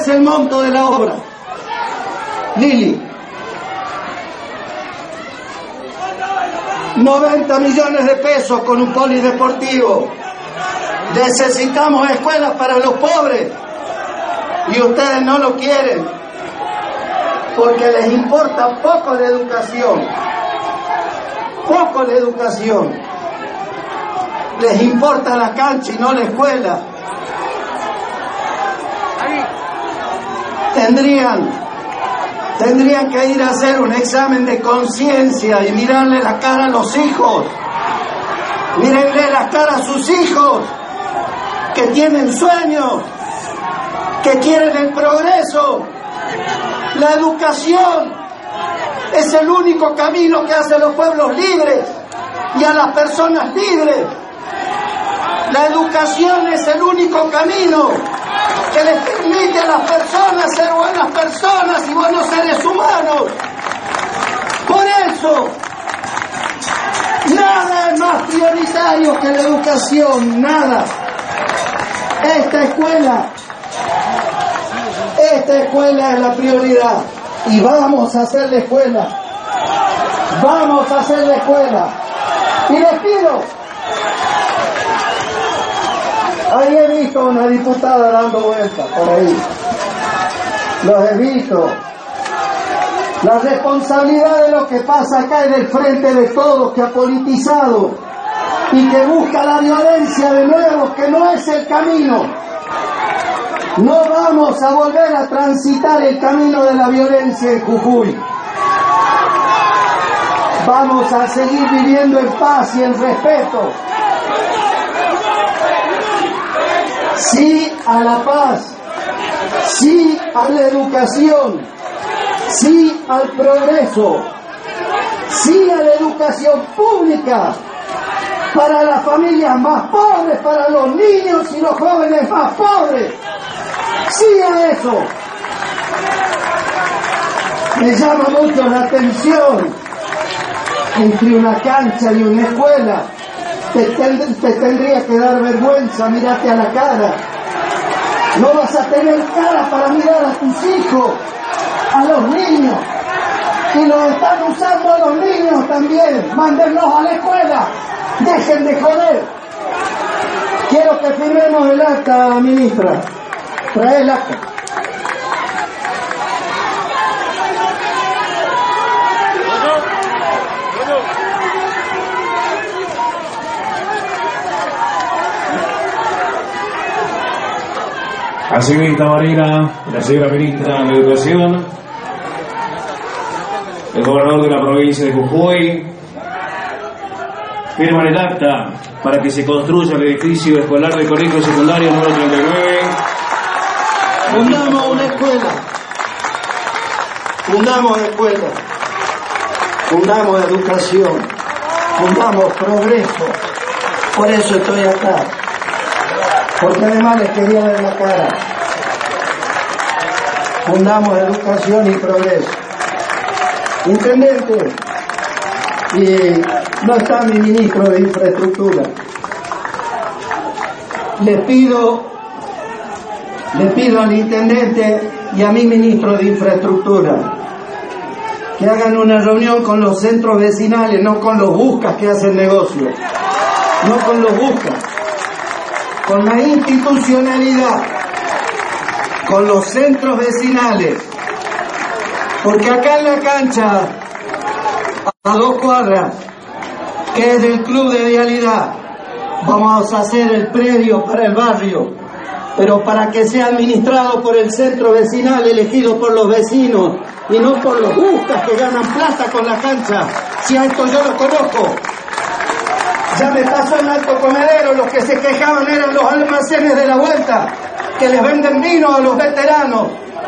es el monto de la obra? Lili. 90 millones de pesos con un polideportivo. Necesitamos escuelas para los pobres y ustedes no lo quieren porque les importa poco la educación. Poco la educación. Les importa la cancha y no la escuela. Tendrían que ir a hacer un examen de conciencia y mirarle la cara a los hijos. Mírenle la cara a sus hijos, que tienen sueños, que quieren el progreso. La educación es el único camino que hace a los pueblos libres y a las personas libres. La educación es el único camino que les permite a las personas ser buenas personas y buenos seres humanos. Por eso, nada es más prioritario que la educación, nada. Esta escuela es la prioridad y vamos a hacer la escuela. Vamos a hacer la escuela. Y les pido, ahí he visto a una diputada dando vueltas por ahí. Los he visto. La responsabilidad de lo que pasa acá es del frente de todos, que ha politizado y que busca la violencia de nuevo, que no es el camino. No vamos a volver a transitar el camino de la violencia en Jujuy. Vamos a seguir viviendo en paz y en respeto. Sí a la paz, sí a la educación, sí al progreso, sí a la educación pública para las familias más pobres, para los niños y los jóvenes más pobres. Sí a eso. Me llama mucho la atención entre una cancha y una escuela. Te tendría que dar vergüenza mirarte a la cara. No vas a tener cara para mirar a tus hijos, a los niños. Y los están usando a los niños también. Mándenlos a la escuela. Dejen de joder. Quiero que firmemos el acta, ministra. Trae el acta. Así de esta manera, la señora ministra de Educación, el gobernador de la provincia de Jujuy, firman el acta para que se construya el edificio escolar del colegio secundario número 39. Fundamos una escuela. Fundamos escuela. Fundamos educación. Fundamos progreso. Por eso estoy acá. Porque además les quería ver la cara. Fundamos educación y progreso. Intendente, y no está mi ministro de infraestructura. Le pido al intendente y a mi ministro de infraestructura que hagan una reunión con los centros vecinales, no con los buscas que hacen negocio, no con los buscas, con la institucionalidad, con los centros vecinales, porque acá en la cancha, a 2 cuadras, que es del Club de Vialidad, vamos a hacer el predio para el barrio, pero para que sea administrado por el centro vecinal elegido por los vecinos y no por los buscas que ganan plata con la cancha. Si a esto yo lo conozco. Ya me pasó en Alto Comedero, los que se quejaban eran los almacenes de la vuelta, que les venden vino a los veteranos.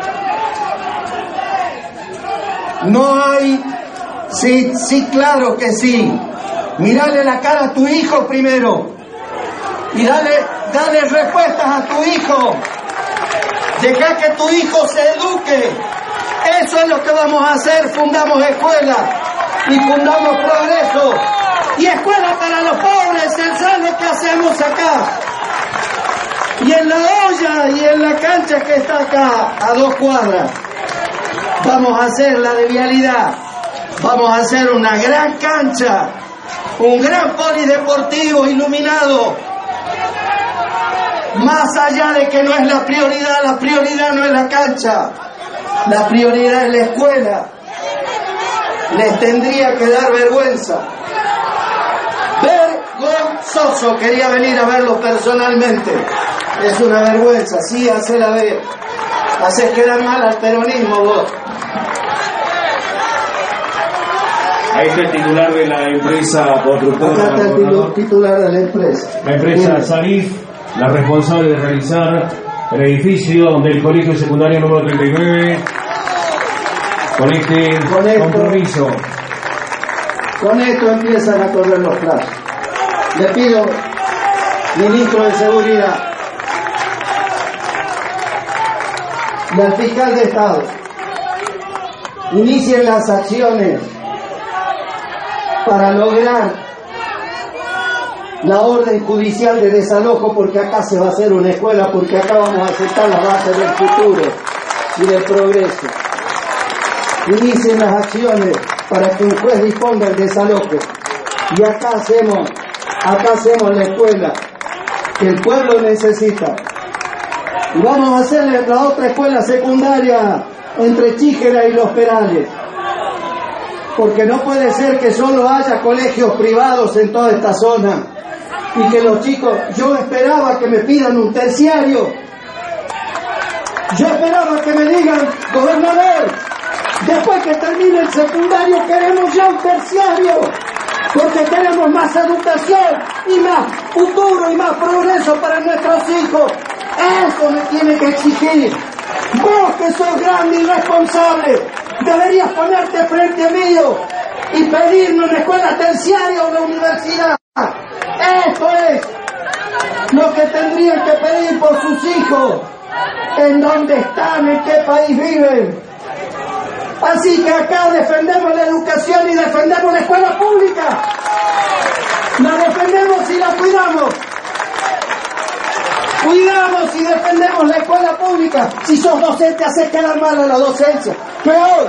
No hay... Sí, claro que sí. Mírale la cara a tu hijo primero y dale respuestas a tu hijo. Deja que tu hijo se eduque. Eso es lo que vamos a hacer. Fundamos escuela y fundamos progreso. Y escuela para los pobres, eso es lo que hacemos acá. Y en la olla y en la cancha que está acá, a 2 cuadras, vamos a hacer la de vialidad. Vamos a hacer una gran cancha, un gran polideportivo iluminado. Más allá de que no es la prioridad no es la cancha, la prioridad es la escuela. Les tendría que dar vergüenza. Vergonzoso, quería venir a verlo personalmente. Es una vergüenza, sí, hacela ver. Haces quedar mal al peronismo vos. Ahí está el titular de la empresa constructora. Acá está el titular de la empresa. La empresa Sarif, la responsable de realizar el edificio del colegio secundario número 39, con este compromiso. Con esto empiezan a correr los plazos. Le pido, ministro de Seguridad y al fiscal de Estado, inicien las acciones para lograr la orden judicial de desalojo, porque acá se va a hacer una escuela, porque acá vamos a aceptar las bases del futuro y del progreso. Inicien las acciones para que un juez disponga el desalojo. Y acá hacemos la escuela que el pueblo necesita. Y vamos a hacer la otra escuela secundaria entre Chíquera y Los Perales. Porque no puede ser que solo haya colegios privados en toda esta zona y que los chicos, yo esperaba que me pidan un terciario, yo esperaba que me digan, gobernador, después que termine el secundario queremos ya un terciario, porque queremos más educación y más futuro y más progreso para nuestros hijos. Eso me tiene que exigir. Vos que sos grande y responsable, deberías ponerte frente mío y pedirme una escuela terciaria o una universidad. Esto es lo que tendrían que pedir por sus hijos, en dónde están, en qué país viven. Así que acá defendemos la educación y defendemos la escuela pública. La defendemos y la cuidamos. Cuidamos y defendemos la escuela pública. Si sos docente, haces quedar mal a la docencia. Peor,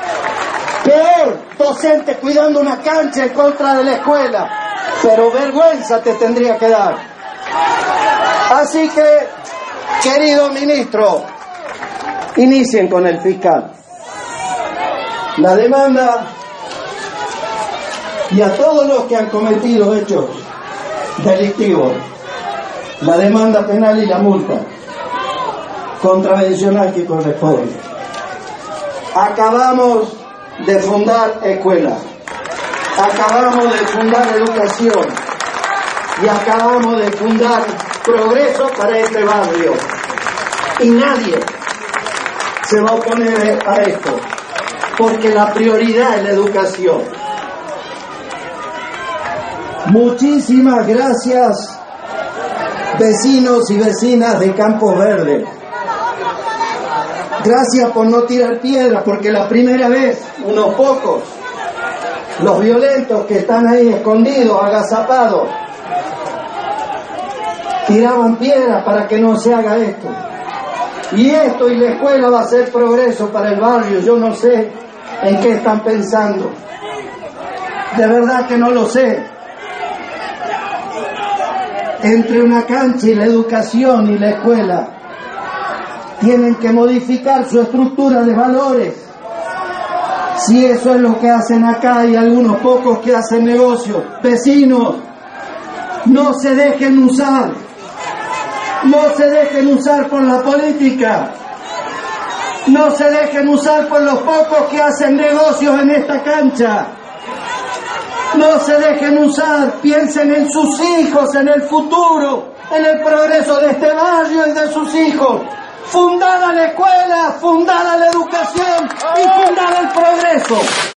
docente cuidando una cancha en contra de la escuela. Pero vergüenza te tendría que dar. Así que, querido ministro, inicien con el fiscal la demanda y a todos los que han cometido hechos delictivos, la demanda penal y la multa contravencional que corresponde. Acabamos de fundar escuelas, acabamos de fundar educación y acabamos de fundar progreso para este barrio. Y nadie se va a oponer a esto, porque la prioridad es la educación. Muchísimas gracias, vecinos y vecinas de Campos Verdes. Gracias por no tirar piedras, porque la primera vez, unos pocos, los violentos que están ahí escondidos, agazapados, tiraban piedras para que no se haga esto. Y esto y la escuela va a ser progreso para el barrio. Yo no sé en qué están pensando. De verdad que no lo sé. Entre una cancha y la educación y la escuela, tienen que modificar su estructura de valores. Si eso es lo que hacen acá, hay algunos pocos que hacen negocios. Vecinos, no se dejen usar. No se dejen usar por la política. No se dejen usar por los pocos que hacen negocios en esta cancha. No se dejen usar. Piensen en sus hijos, en el futuro, en el progreso de este barrio y de sus hijos. Fundada la escuela, fundada la educación y fundada el progreso.